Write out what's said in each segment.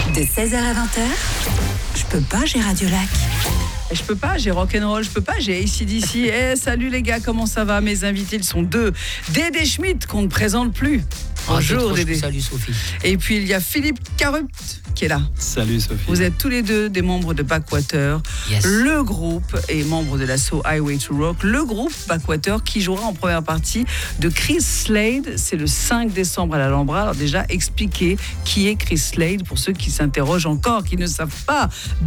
De 16h à 20h, je peux pas, j'ai Radiolac. Je peux pas, j'ai rock'n'roll, je peux pas, j'ai AC/DC. Salut les gars, comment ça va? Mes invités, ils sont deux. Dédé Schmidt, qu'on ne présente plus. Bonjour Dédé. Salut Sophie. Et puis il y a Philippe Carupt qui est là. Salut Sophie. Vous êtes tous les deux des membres de Backwater, Yes. le groupe et membre de l'assaut Highway to Rock, le groupe Backwater qui jouera en première partie de Chris Slade. C'est le 5 décembre à l'Alhambra. Alors déjà, expliquez qui est Chris Slade pour ceux qui s'interrogent encore, qui ne savent pas.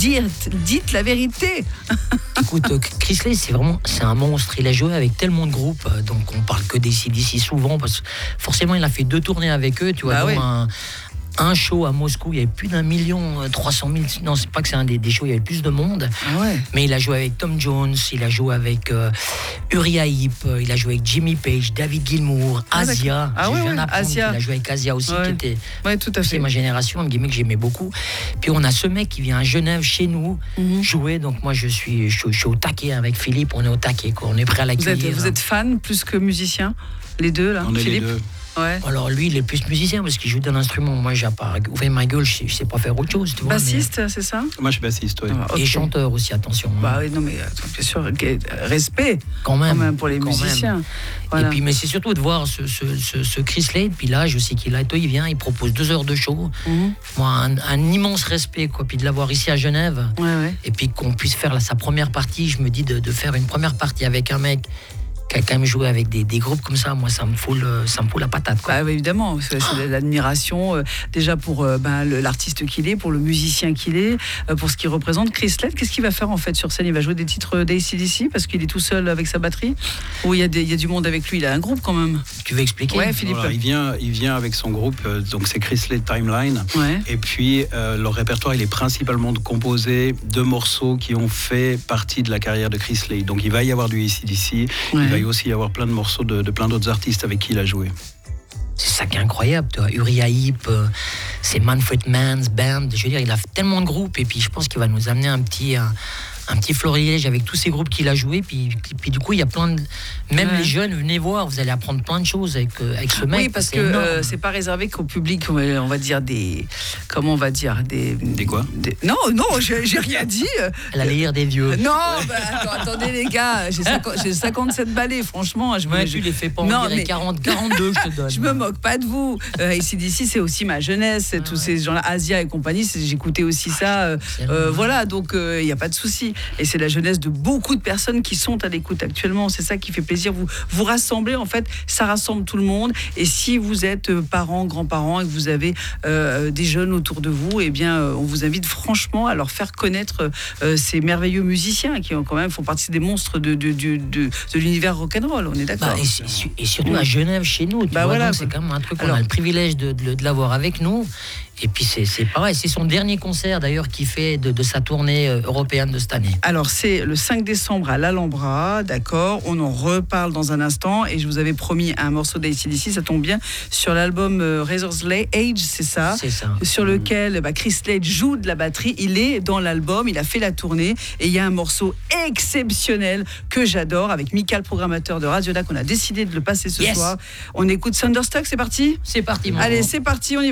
Dites la vérité. Écoute, Chris Slade, c'est un monstre. Il a joué avec tellement de groupes, donc on parle que des CDC souvent, parce que forcément il a fait 2 tournées avec eux, tu vois, Bah dont ouais. un show à Moscou, il y avait plus d'1,3 million. Non, c'est pas que c'est un des shows, il y avait plus de monde. Ah ouais. Mais il a joué avec Tom Jones, il a joué avec Uriah Heep, il a joué avec Jimmy Page, David Gilmour, Asia. Ah ouais, Je viens ouais, d'apprendre Asia. qu'il a joué avec Asia aussi, Ouais. qui était Ouais, tout à c'est fait. ma génération, un gimmick que j'aimais beaucoup. Puis on a ce mec qui vient à Genève chez nous jouer. Donc moi je suis au taquet avec Philippe, on est au taquet, quoi. On est prêt à l'accueillir. Vous êtes fan plus que musicien, les deux là, On est Philippe. les deux. Ouais. Alors lui il est plus musicien parce qu'il joue d'un instrument. Moi j'ai pas ouvert ma gueule, je sais pas faire autre chose, tu vois. Bassiste, c'est ça? Moi, je suis bassiste, oui. Ah, ok. Et chanteur aussi, attention. Bah oui, non mais attends, bien sûr, respect quand quand même, même pour les quand musiciens. même. Voilà. Et puis, mais c'est surtout de voir ce Chris Slade. Puis là, je sais qu'il il vient, il propose 2 heures de show. Moi, un immense respect, quoi. Puis de l'avoir ici à Genève. Ouais. Et puis qu'on puisse faire sa première partie. Je me dis de faire une première partie avec un mec qui a quand même joué avec des groupes comme ça. Moi, ça me fout la patate, quoi. Bah oui, évidemment, c'est de l'admiration déjà pour l'artiste qu'il est, pour le musicien qu'il est, pour ce qu'il représente. Chris Slade, qu'est-ce qu'il va faire en fait sur scène? Il va jouer des titres d'AC/DC parce qu'il est tout seul avec sa batterie? Ou il y a du monde avec lui? Il a un groupe quand même. Tu veux expliquer? Ouais, Philippe. Voilà, il vient avec son groupe, donc c'est Chris Slade Timeline. Ouais. Et puis, leur répertoire, il est principalement composé de morceaux qui ont fait partie de la carrière de Chris Slade. Donc, il va y avoir du AC/DC. Ouais. Il va y aussi y avoir plein de morceaux de plein d'autres artistes avec qui il a joué. C'est ça qui est incroyable, tu vois. Uriah Heep, c'est Manfred Mann's band. Je veux dire, il a tellement de groupes et puis je pense qu'il va nous amener un petit florilège avec tous ces groupes qu'il a joué. Puis du coup, il y a plein de... Même Ouais. les jeunes, venez voir, vous allez apprendre plein de choses avec ce mec. Oui, parce c'est que énorme. c'est pas réservé qu'au public, on va dire des... Comment on va dire? Des quoi? Non, j'ai rien dit. Elle allait lire des vieux. Non, attendez les gars, j'ai 57 balais, franchement. Tu les fais pas, Non, on dirait mais- 42, je te donne. Je me moque pas de vous. AC/DC, c'est aussi ma jeunesse. Tous ces gens-là, Asia et compagnie, j'écoutais aussi ça. c'est normal. Voilà, donc il n'y a pas de souci. Et c'est la jeunesse de beaucoup de personnes qui sont à l'écoute actuellement. C'est ça qui fait plaisir. Vous rassemblez, en fait, ça rassemble tout le monde. Et si vous êtes parents, grands-parents et que vous avez des jeunes autour de vous, eh bien, on vous invite franchement à leur faire connaître ces merveilleux musiciens qui quand même font partie des monstres de l'univers rock'n'roll. On est d'accord? Bah, et surtout à Genève, chez nous. Tu Bah vois, voilà, donc c'est quoi. quand même un truc, Alors- on a le privilège de l'avoir avec nous. Et puis c'est pareil, c'est son dernier concert d'ailleurs qu'il fait de sa tournée européenne de cette année. Alors, c'est le 5 décembre à l'Alhambra, d'accord? On en reparle dans un instant. Et je vous avais promis un morceau d'AC/DC, ça tombe bien, sur l'album Razor's Age, c'est ça? C'est ça. Sur lequel Chris Slade joue de la batterie. Il est dans l'album, il a fait la tournée. Et il y a un morceau exceptionnel que j'adore, avec Mika, le programmateur de Radiolac. On a décidé de le passer ce Yes. soir. On écoute Thunderstruck, c'est parti? C'est parti, mon Allez, grand. c'est parti, on y va.